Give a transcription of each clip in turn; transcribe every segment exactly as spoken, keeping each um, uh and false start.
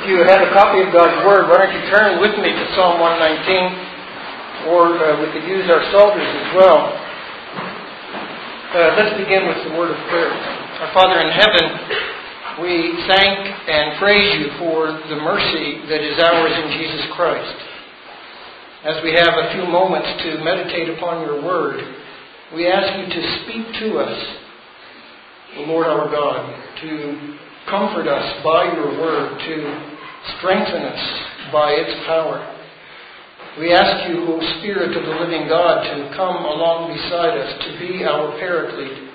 you have a copy of God's Word, why don't you turn with me to Psalm one nineteen, or uh, we could use our psalters as well. Uh, let's begin with the word of prayer. Our Father in heaven, we thank and praise you for the mercy that is ours in Jesus Christ. As we have a few moments to meditate upon your Word, we ask you to speak to us, O Lord our God, to comfort us by your Word, to strengthen us by its power. We ask you, O Spirit of the living God, to come along beside us, to be our paraclete,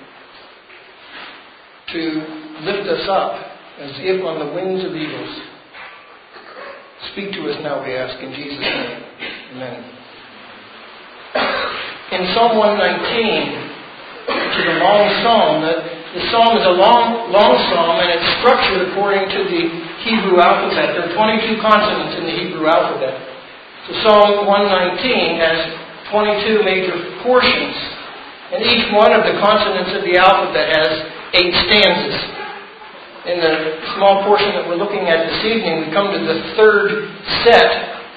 to lift us up as if on the wings of eagles. Speak to us now, we ask, in Jesus' name. Amen. In Psalm one nineteen, which is a long psalm, the, the psalm is a long, long psalm, and it's structured according to the Hebrew alphabet. There are twenty-two consonants in the Hebrew alphabet. So Psalm one nineteen has twenty-two major portions, and each one of the consonants of the alphabet has eight stanzas. In the small portion that we're looking at this evening, we come to the third set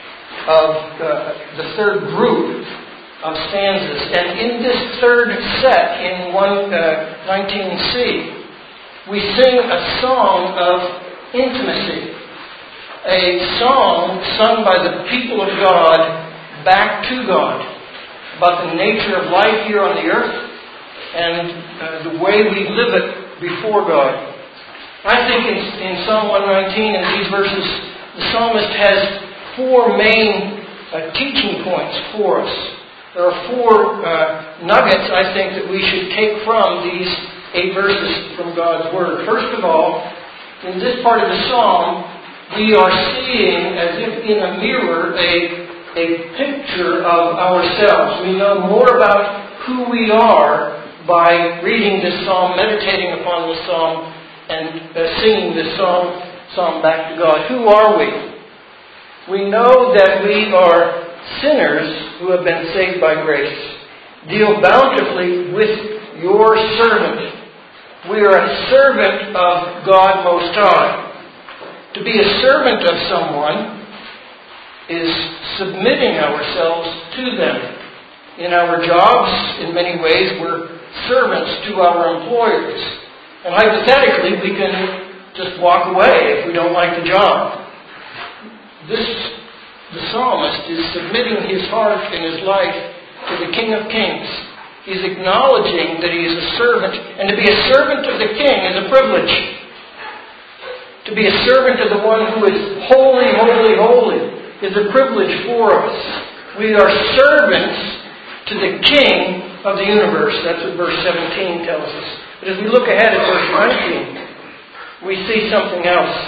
of uh, the third group of stanzas. And in this third set, in one nineteen C, we sing a song of intimacy. A song sung by the people of God back to God about the nature of life here on the earth and uh, the way we live it before God. I think in, in Psalm one nineteen, in these verses, the psalmist has four main uh, teaching points for us. There are four uh, nuggets, I think, that we should take from these eight verses from God's Word. First of all, in this part of the psalm, we are seeing, as if in a mirror, a, a picture of ourselves. We know more about who we are by reading this psalm, meditating upon this psalm, and uh, singing this psalm, psalm back to God. Who are we? We know that we are sinners who have been saved by grace. Deal bountifully with your servant. We are a servant of God Most High. To be a servant of someone is submitting ourselves to them. In our jobs, in many ways, we're servants to our employers. And hypothetically, we can just walk away if we don't like the job. This, the psalmist is submitting his heart and his life to the King of Kings. He's acknowledging that he is a servant. And to be a servant of the King is a privilege. To be a servant of the one who is holy, holy, holy is a privilege for us. We are servants to the King of the universe. That's what verse seventeen tells us. But as we look ahead at verse nineteen, we see something else.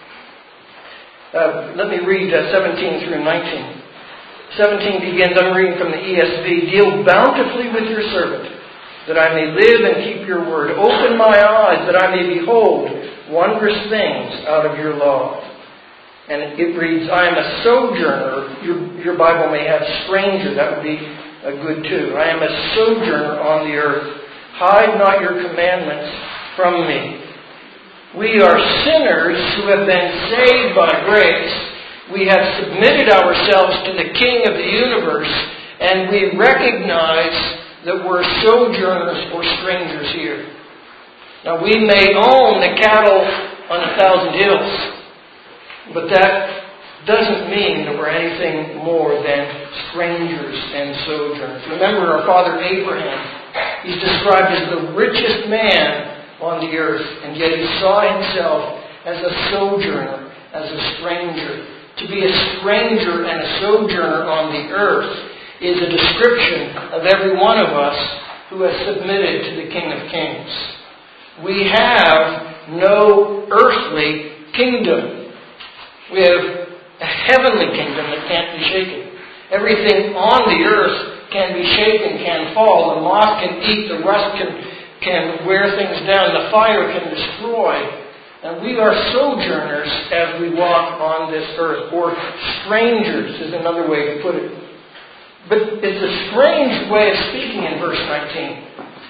Uh, let me read uh, seventeen through nineteen. seventeen begins, I'm reading from the E S V. Deal bountifully with your servant, that I may live and keep your word. Open my eyes, that I may behold wondrous things out of your law. And it reads, I am a sojourner. Your, your Bible may have stranger. That would be a good too. I am a sojourner on the earth. Hide not your commandments from me. We are sinners who have been saved by grace. We have submitted ourselves to the King of the universe, and we recognize that we're sojourners or strangers here. Now, we may own the cattle on a thousand hills, but that doesn't mean that we're anything more than strangers and sojourners. Remember our father Abraham. He's described as the richest man on the earth, and yet he saw himself as a sojourner, as a stranger. To be a stranger and a sojourner on the earth is a description of every one of us who has submitted to the King of Kings. We have no earthly kingdom. We have a heavenly kingdom that can't be shaken. Everything on the earth can be shaken, can fall. The moth can eat, the rust can, can wear things down, the fire can destroy. And we are sojourners as we walk on this earth, or strangers is another way to put it. But it's a strange way of speaking in verse nineteen.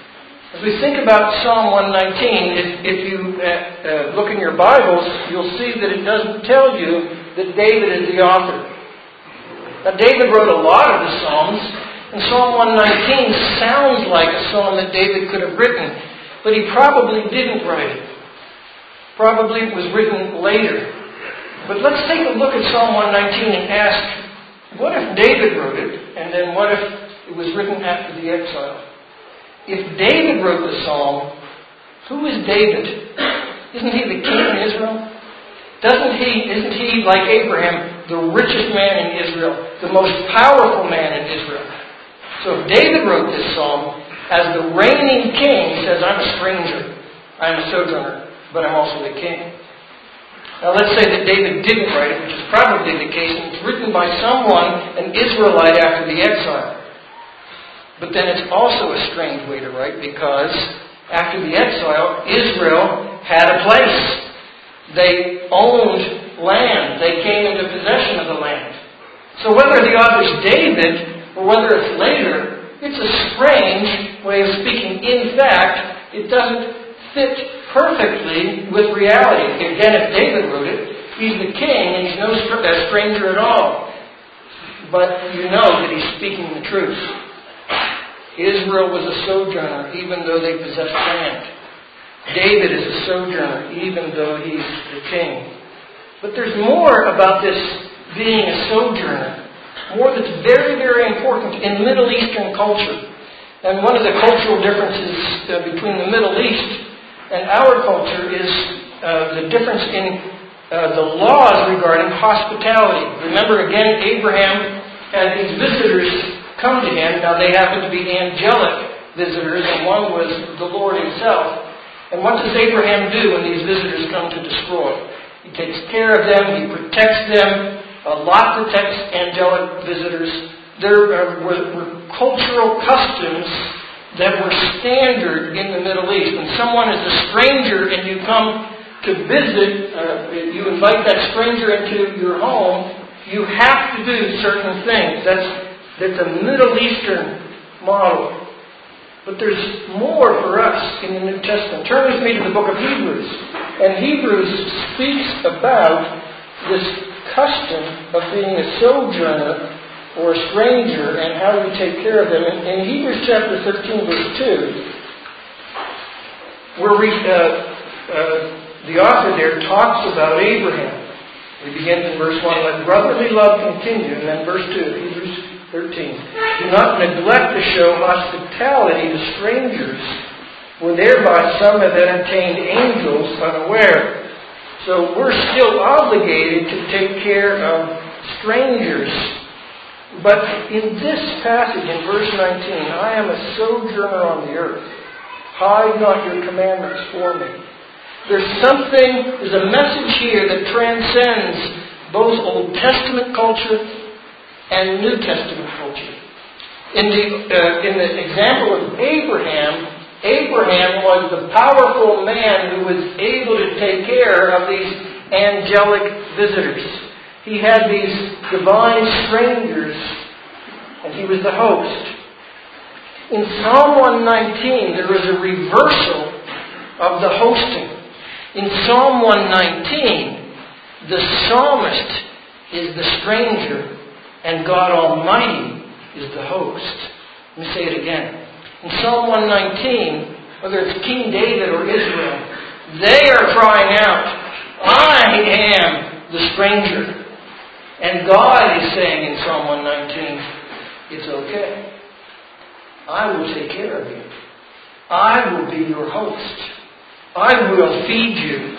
As we think about Psalm one nineteen, if, if you uh, uh, look in your Bibles, you'll see that it doesn't tell you that David is the author. Now, David wrote a lot of the Psalms, and Psalm one nineteen sounds like a psalm that David could have written, but he probably didn't write it. Probably it was written later. But let's take a look at Psalm one nineteen and ask, what if David wrote it, and then what if it was written after the exile? If David wrote the psalm, who is David? Isn't he the king in Israel? Doesn't he, isn't he, like Abraham, the richest man in Israel, the most powerful man in Israel? So if David wrote this psalm, as the reigning king, he says, I'm a stranger, I'm a sojourner, but I'm also the king. Now let's say that David didn't write it, which is probably the case, and it's written by someone, an Israelite after the exile. But then it's also a strange way to write, because after the exile, Israel had a place. They owned land. They came into possession of the land. So whether the author's David or whether it's later, it's a strange way of speaking. In fact, it doesn't fit perfectly with reality. Again, if David wrote it, he's the king and he's no stranger at all. But you know that he's speaking the truth. Israel was a sojourner even though they possessed land. David is a sojourner even though he's the king. But there's more about this being a sojourner. More that's very, very important in Middle Eastern culture. And one of the cultural differences uh, between the Middle East and our culture is uh, the difference in uh, the laws regarding hospitality. Remember again, Abraham had these visitors come to him. Now they happen to be angelic visitors, and one was the Lord himself. And what does Abraham do when these visitors come to destroy? He takes care of them, he protects them. Uh, Lot protects angelic visitors. There uh, were, were cultural customs that were standard in the Middle East. When someone is a stranger and you come to visit, uh, you invite that stranger into your home, you have to do certain things. That's That's a Middle Eastern model. But there's more for us in the New Testament. Turn with me to the book of Hebrews. And Hebrews speaks about this custom of being a sojourner or a stranger and how we take care of them. In, in Hebrews chapter thirteen, verse two, where we, uh, uh, the author there talks about Abraham. He begins in verse one, let brotherly love continue. And then verse two, Hebrews thirteen. Do not neglect to show hospitality to strangers, for thereby some have entertained angels unaware. So we're still obligated to take care of strangers. But in this passage, in verse nineteen, I am a sojourner on the earth. Hide not your commandments for me. There's something, there's a message here that transcends both Old Testament culture and New Testament culture. In the uh, in the example of Abraham, Abraham was the powerful man who was able to take care of these angelic visitors. He had these divine strangers, and he was the host. In Psalm one nineteen, there is a reversal of the hosting. In Psalm one nineteen, the psalmist is the stranger, and God Almighty is the host. Let me say it again. In Psalm one nineteen, whether it's King David or Israel, they are crying out, I am the stranger. And God is saying in Psalm one nineteen, it's okay. I will take care of you. I will be your host. I will feed you.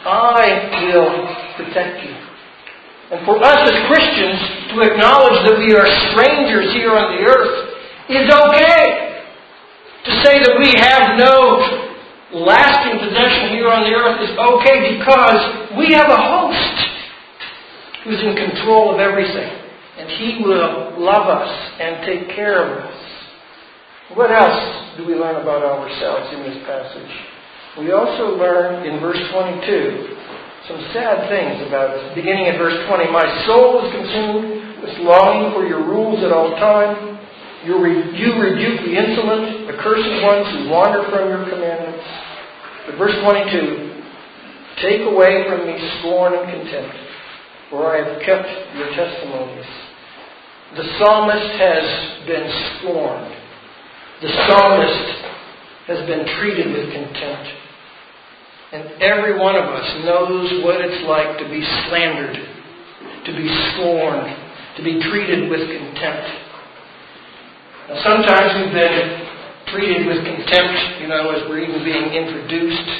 I will protect you. And for us as Christians to acknowledge that we are strangers here on the earth is okay. To say that we have no lasting possession here on the earth is okay because we have a host who's in control of everything. And He will love us and take care of us. What else do we learn about ourselves in this passage? We also learn in verse twenty-two some sad things about us. Beginning at verse twenty, my soul is consumed with longing for your rules at all time. You, re- you rebuke the insolent, the cursed ones who wander from your commandments. But verse twenty-two, take away from me scorn and contempt, for I have kept your testimonies. The psalmist has been scorned. The psalmist has been treated with contempt. And every one of us knows what it's like to be slandered, to be scorned, to be treated with contempt. Now, sometimes we've been treated with contempt, you know, as we're even being introduced.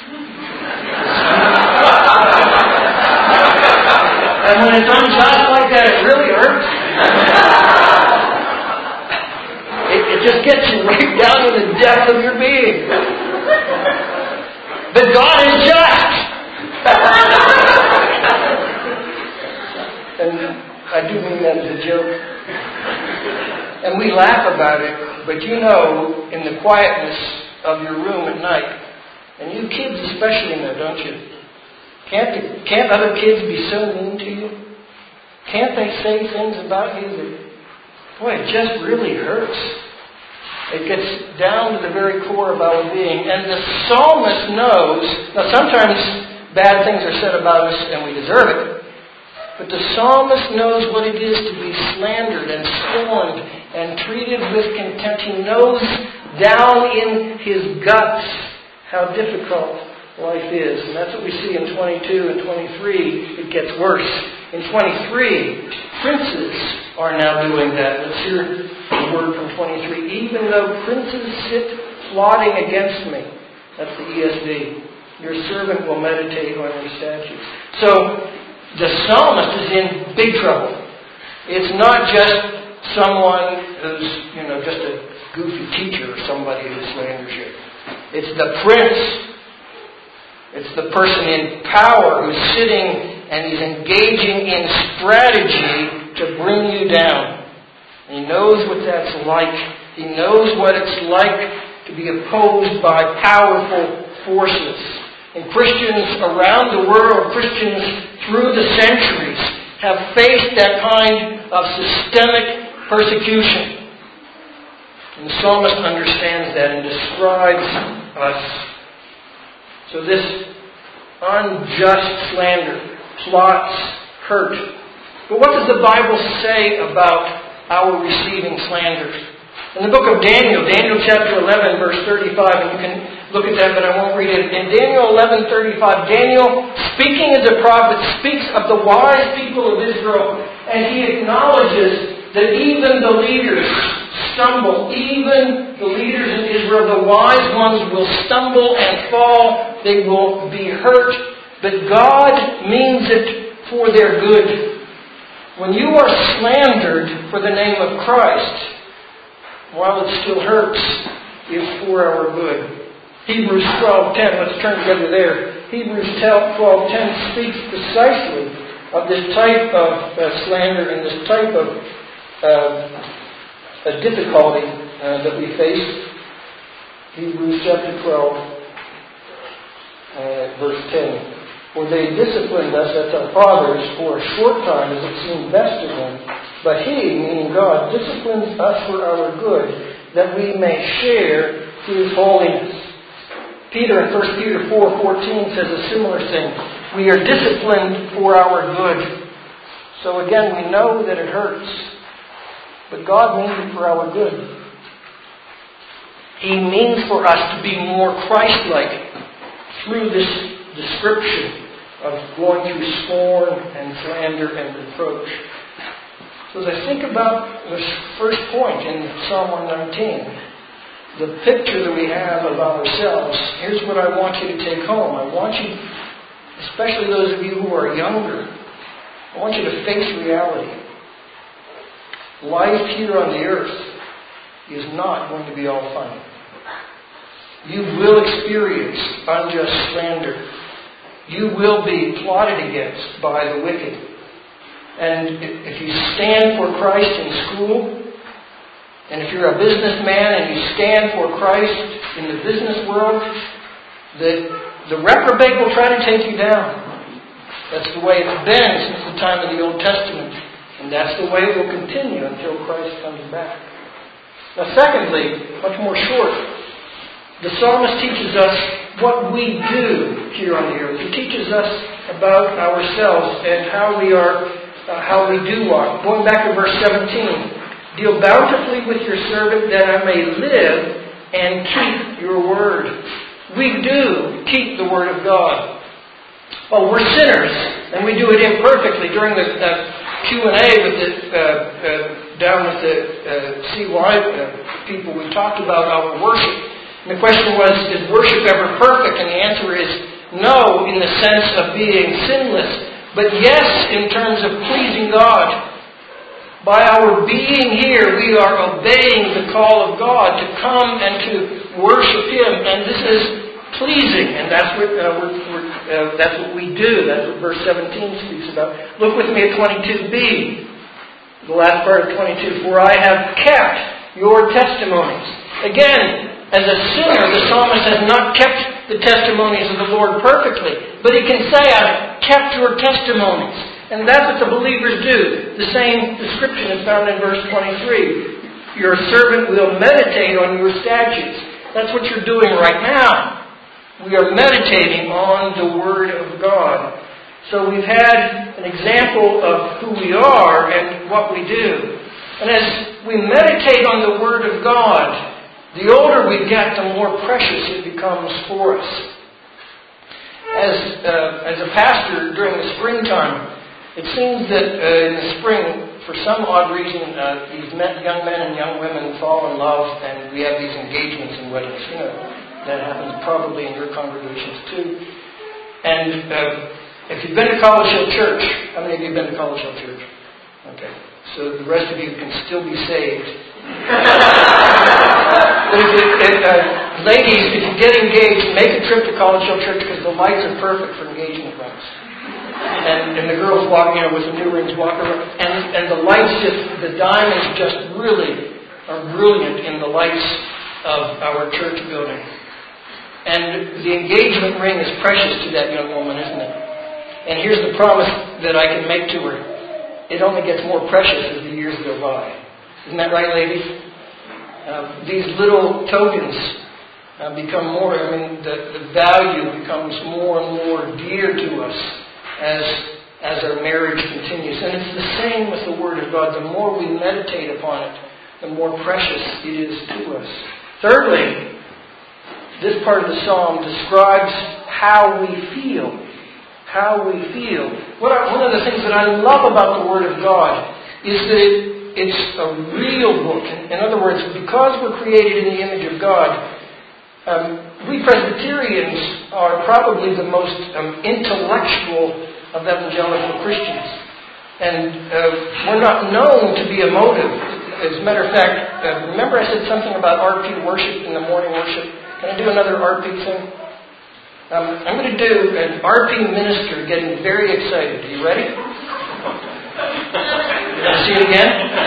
And when it's unjust like that, it really hurts. it, it just gets you right down to the depth of your being. But God is just. And I do mean that as a joke. And we laugh about it, but you know, in the quietness of your room at night, and you kids especially know, don't you? Can't the, can't other kids be so mean to you? Can't they say things about you that, boy, it just really hurts? It gets down to the very core of our being. And the psalmist knows, now sometimes bad things are said about us and we deserve it, but the psalmist knows what it is to be slandered and scorned and treated with contempt. He knows down in his guts how difficult life is. And that's what we see in twenty-two and twenty-three. It gets worse. In twenty-three, princes are now doing that. Let's hear the word from twenty-three. Even though princes sit plotting against me. That's the E S V. Your servant will meditate on your statutes. So, the psalmist is in big trouble. It's not just someone who's, you know, just a goofy teacher or somebody who slanders you. It's the prince. It's the person in power who's sitting and he's engaging in strategy to bring you down. And he knows what that's like. He knows what it's like to be opposed by powerful forces. And Christians around the world, Christians through the centuries, have faced that kind of systemic persecution. And the psalmist understands that and describes us. So this unjust slander, plots, hurt. But what does the Bible say about our receiving slander? In the book of Daniel, Daniel chapter eleven, verse thirty-five, and you can look at that, but I won't read it. In Daniel eleven thirty-five, Daniel, speaking as a prophet, speaks of the wise people of Israel, and he acknowledges that even the leaders stumble. Even the leaders in Israel, the wise ones, will stumble and fall. They will be hurt. But God means it for their good. When you are slandered for the name of Christ, while it still hurts, it's for our good. Hebrews twelve ten, let's turn together there. Hebrews twelve ten speaks precisely of this type of uh, slander and this type of uh, a difficulty uh, that we face. Hebrews chapter twelve, uh, verse ten. For they disciplined us as our fathers for a short time as it seemed best to them. But He, meaning God, disciplines us for our good, that we may share His holiness. Peter in First Peter four fourteen says a similar thing. We are disciplined for our good. So again, we know that it hurts. But God means it for our good. He means for us to be more Christ-like through this description of going through scorn and slander and reproach. So as I think about this first point in Psalm one nineteen, the picture that we have of ourselves, here's what I want you to take home. I want you, especially those of you who are younger, I want you to face reality. Life here on the earth is not going to be all fun. You will experience unjust slander. You will be plotted against by the wicked. And if you stand for Christ in school, and if you're a businessman and you stand for Christ in the business world, the, the reprobate will try to take you down. That's the way it's been since the time of the Old Testament. And that's the way it will continue until Christ comes back. Now secondly, much more short, the psalmist teaches us what we do here on the earth. He teaches us about ourselves and how we are, uh, how we do walk. Going back to verse seventeen, deal bountifully with your servant that I may live and keep your word. We do keep the word of God. Oh, we're sinners, and we do it imperfectly. During the uh, Q and A with the uh, uh, down with the uh, C Y uh, people, we talked about our worship. And the question was, is worship ever perfect? And the answer is no, in the sense of being sinless. But yes, in terms of pleasing God. By our being here, we are obeying the call of God to come and to worship Him. And this is pleasing. And that's what, uh, we're, we're, uh, that's what we do. That's what verse seventeen speaks about. Look with me at twenty-two b. The last part of twenty-two. For I have kept your testimonies. Again, as a sinner, the psalmist has not kept the testimonies of the Lord perfectly. But he can say, I've kept your testimonies. And that's what the believers do. The same description is found in verse twenty-three. Your servant will meditate on your statutes. That's what you're doing right now. We are meditating on the Word of God. So we've had an example of who we are and what we do. And as we meditate on the Word of God, the older we get, the more precious it becomes for us. As uh, as a pastor during the springtime, it seems that uh, in the spring, for some odd reason, uh, these men, young men and young women fall in love, and we have these engagements and weddings. You know, that happens probably in your congregations too. And uh, if you've been to College Hill Church, how many of you have been to College Hill Church? Okay, so the rest of you can still be saved. But if you, if, uh, ladies, if you get engaged, make a trip to College Hill Church because the lights are perfect for engagement rings. And, and the girls walk, you know, with the new rings walk around, and and the lights just, the diamonds just really are brilliant in the lights of our church building. And the engagement ring is precious to that young woman, isn't it? And here's the promise that I can make to her: it only gets more precious as the years go by. Isn't that right, ladies? Uh, these little tokens uh, become more, I mean, the, the value becomes more and more dear to us as, as our marriage continues. And it's the same with the Word of God. The more we meditate upon it, the more precious it is to us. Thirdly, this part of the psalm describes how we feel. How we feel. What I, one of the things that I love about the Word of God is that it It's a real book. In other words, because we're created in the image of God, um, we Presbyterians are probably the most um, intellectual of evangelical Christians. And uh, we're not known to be emotive. As a matter of fact, uh, remember I said something about R P worship in the morning worship? Can I do another R P thing? Um, I'm going to do an R P minister getting very excited. Are you ready? You want to see it again?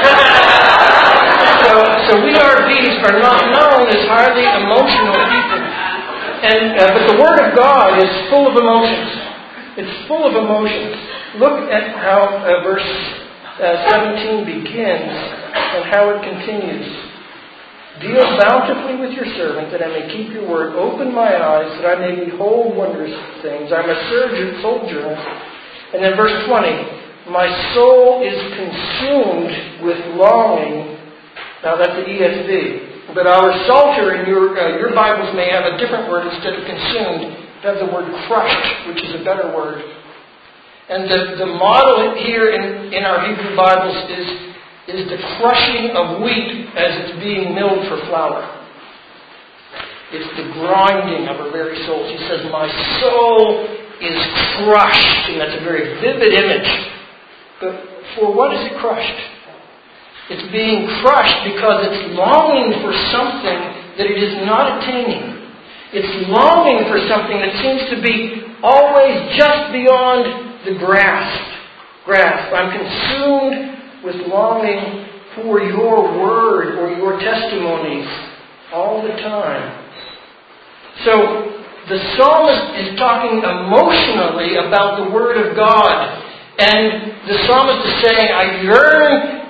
so, so we R Ps are not known as highly emotional people. And, uh, but the Word of God is full of emotions. It's full of emotions. Look at how uh, verse uh, seventeen begins and how it continues. Deal bountifully with your servant that I may keep your word. Open my eyes that I may behold wondrous things. I'm a surgeon, sojourner. And then verse twenty. My soul is consumed with longing. Now that's the E S V. But our Psalter in your uh, your Bibles may have a different word instead of consumed. It has the word crushed, which is a better word. And the, the model here in, in our Hebrew Bibles is, is the crushing of wheat as it's being milled for flour. It's the grinding of our very souls. He says, my soul is crushed. And that's a very vivid image. But for what is it crushed? It's being crushed because it's longing for something that it is not attaining. It's longing for something that seems to be always just beyond the grasp. Grasp. I'm consumed with longing for your word or your testimonies all the time. So the psalmist is talking emotionally about the Word of God. And the psalmist is saying, I yearn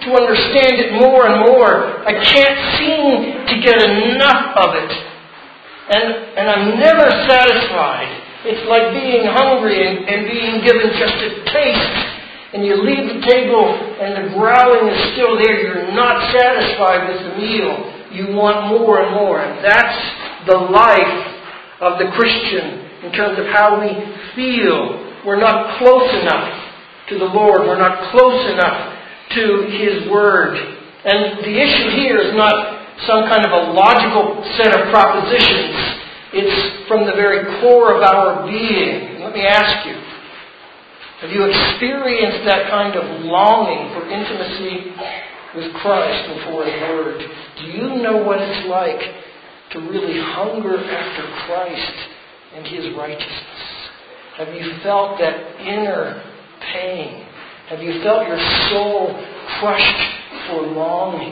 to understand it more and more. I can't seem to get enough of it. And, and I'm never satisfied. It's like being hungry and, and being given just a taste. And you leave the table and the growling is still there. You're not satisfied with the meal. You want more and more. And that's the life of the Christian in terms of how we feel. We're not close enough to the Lord. We're not close enough to His Word. And the issue here is not some kind of a logical set of propositions. It's from the very core of our being. Let me ask you, have you experienced that kind of longing for intimacy with Christ and for His Word? Do you know what it's like to really hunger after Christ and His righteousness? Have you felt that inner pain? Have you felt your soul crushed for longing?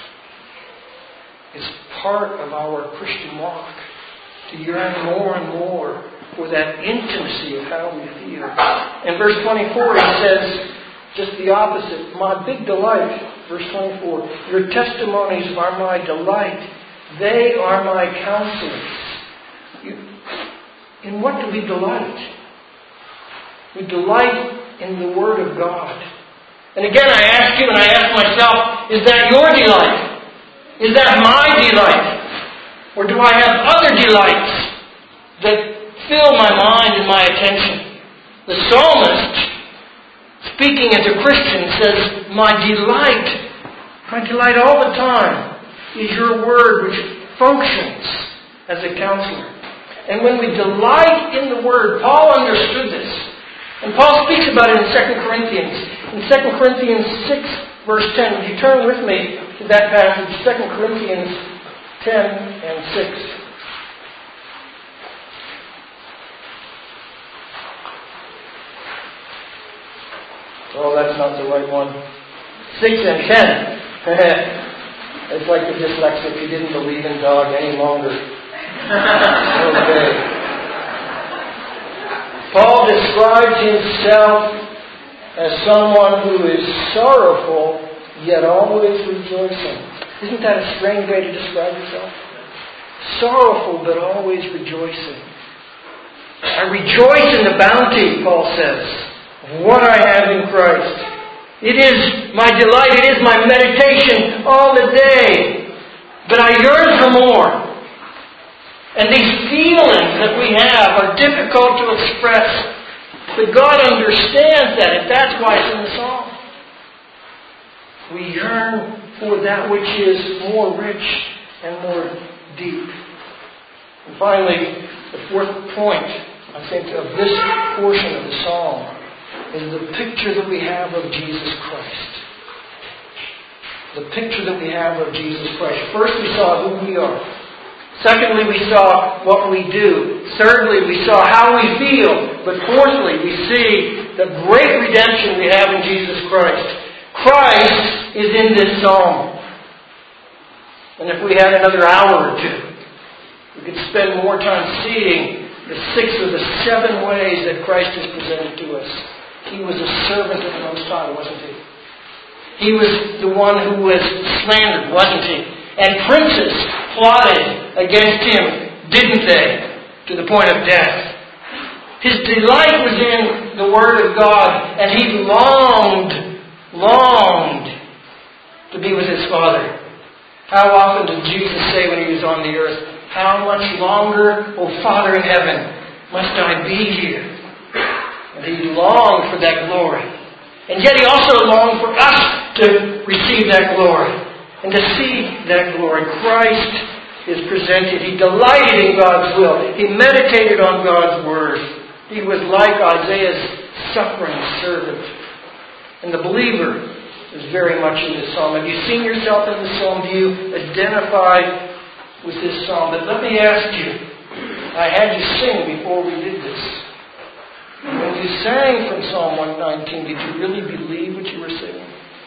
It's part of our Christian walk to yearn more and more for that intimacy of how we feel. In verse twenty-four, he says just the opposite. My big delight, verse twenty-four, your testimonies are my delight. They are my counselors. You, in what do we delight? We delight in the Word of God. And again, I ask you and I ask myself, is that your delight? Is that my delight? Or do I have other delights that fill my mind and my attention? The psalmist, speaking as a Christian, says, my delight, my delight all the time is your Word, which functions as a counselor. And when we delight in the Word, Paul understood this. And Paul speaks about it in Second Corinthians. In Second Corinthians six, verse ten. Would you turn with me to that passage, Second Corinthians ten and six. Oh, that's not the right one. six and ten. It's like the dyslexic who didn't believe in God any longer. Okay. Paul describes himself as someone who is sorrowful, yet always rejoicing. Isn't that a strange way to describe yourself? Sorrowful, but always rejoicing. I rejoice in the bounty, Paul says, of what I have in Christ. It is my delight, it is my meditation all the day. But I yearn for more. And these feelings that we have are difficult to express. But God understands that, and that's why it's in the psalm. We yearn for that which is more rich and more deep. And finally, the fourth point, I think, of this portion of the psalm is the picture that we have of Jesus Christ. The picture that we have of Jesus Christ. First, we saw who we are. Secondly, we saw what we do. Thirdly, we saw how we feel. But fourthly, we see the great redemption we have in Jesus Christ. Christ is in this psalm. And if we had another hour or two, we could spend more time seeing the six or the seven ways that Christ is presented to us. He was a servant of the Most High, wasn't he? He was the one who was slandered, wasn't he? And princes plotted against him, didn't they? To the point of death. His delight was in the Word of God, and he longed, longed to be with his Father. How often did Jesus say when he was on the earth, how much longer, O Father in heaven, must I be here? And he longed for that glory. And yet he also longed for us to receive that glory. And to see that glory. Christ is presented. He delighted in God's will. He meditated on God's Word. He was like Isaiah's suffering servant. And the believer is very much in this psalm. Have you seen yourself in this psalm? Do you identify with this psalm? But let me ask you. I had you sing before we did this. And when you sang from Psalm one nineteen, did you really believe what you were singing?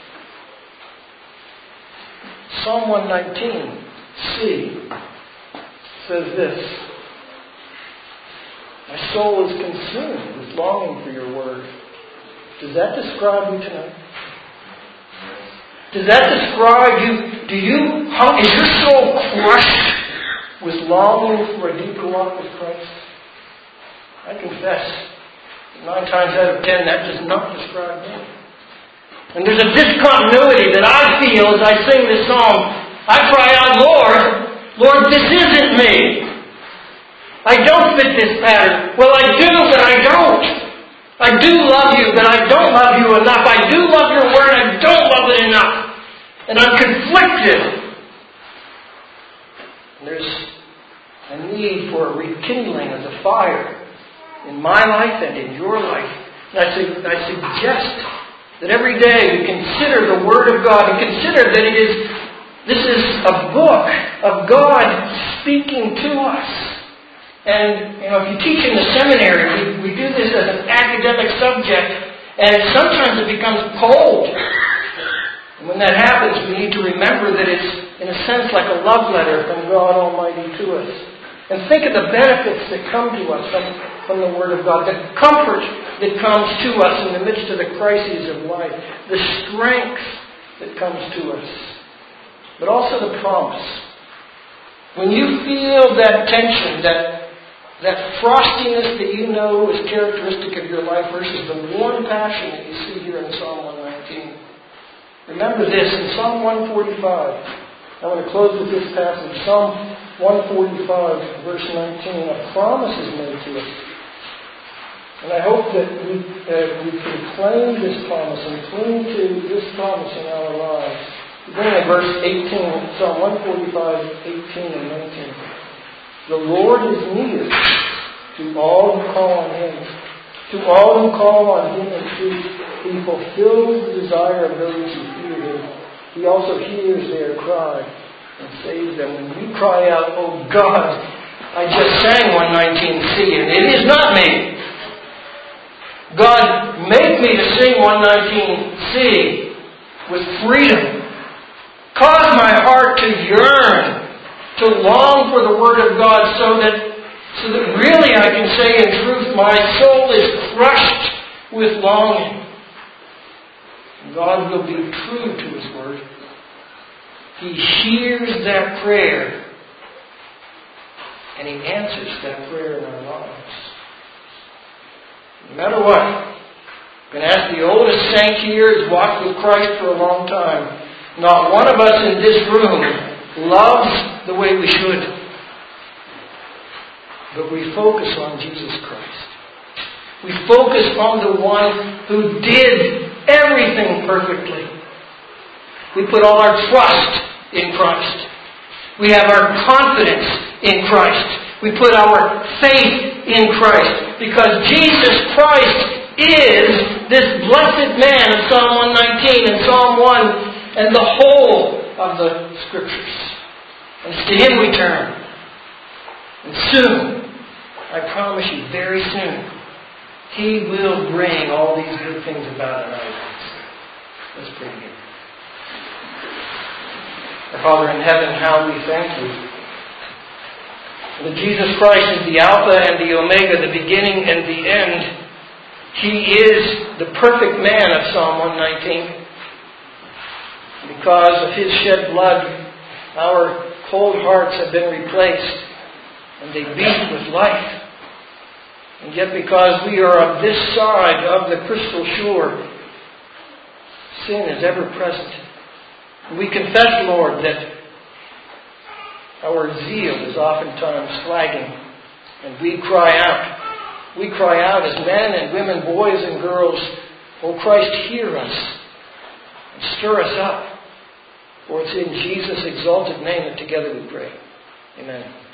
Psalm one nineteen, C, says this. My soul is consumed with longing for your word. Does that describe you tonight? Does that describe you? Do you, how, is your soul crushed with longing for a deeper walk with Christ? I confess, nine times out of ten, that does not describe me. And there's a discontinuity that I feel as I sing this song. I cry out, Lord, Lord, this isn't me. I don't fit this pattern. Well, I do, but I don't. I do love you, but I don't love you enough. I do love your word, I don't love it enough. And I'm conflicted. And there's a need for a rekindling of the fire in my life and in your life. And I, su- I suggest that every day we consider the Word of God and consider that it is, this is a book of God speaking to us. And, you know, if you teach in the seminary, we, we do this as an academic subject, and sometimes it becomes cold. And when that happens, we need to remember that it's, in a sense, like a love letter from God Almighty to us. And think of the benefits that come to us from, from the Word of God, the comfort that comes to us in the midst of the crises of life, the strength that comes to us, but also the promise. When you feel that tension, that that frostiness that you know is characteristic of your life versus the warm passion that you see here in Psalm one nineteen, remember this, in Psalm one forty-five, I want to close with this passage, Psalm one forty-five, verse nineteen, a promise is made to us. And I hope that we, uh, we can claim this promise and cling to this promise in our lives. Beginning at verse eighteen, Psalm one forty-five, eighteen and nineteen. The Lord is near to all who call on Him. To all who call on Him in truth, He fulfills the desire of those who fear Him. He also hears their cry and saves them. When you cry out, oh God, I just sang one nineteen C, and it is not me. God, make me to sing one nineteen C with freedom. Cause my heart to yearn, to long for the Word of God, so that so that really I can say in truth, my soul is crushed with longing. God will be true to His Word. He hears that prayer, and He answers that prayer in our lives. No matter what, I'm going to ask the oldest saint here who's walked with Christ for a long time. Not one of us in this room loves the way we should. But we focus on Jesus Christ. We focus on the one who did everything perfectly. We put all our trust in Christ. We have our confidence in Christ. We put our faith in Christ. Because Jesus Christ is this blessed man of Psalm one nineteen and Psalm one and the whole of the Scriptures. And it's to Him we turn. And soon, I promise you, very soon, He will bring all these good things about in our lives. Let's pray together. Our Father in heaven, how we thank You that Jesus Christ is the Alpha and the Omega, the beginning and the end. He is the perfect man of Psalm one nineteen. Because of His shed blood, our cold hearts have been replaced, and they beat with life. And yet because we are of this side of the crystal shore, sin is ever present. And we confess, Lord, that our zeal is oftentimes flagging, and we cry out. We cry out as men and women, boys and girls, O Christ, hear us and stir us up. For it's in Jesus' exalted name that together we pray. Amen.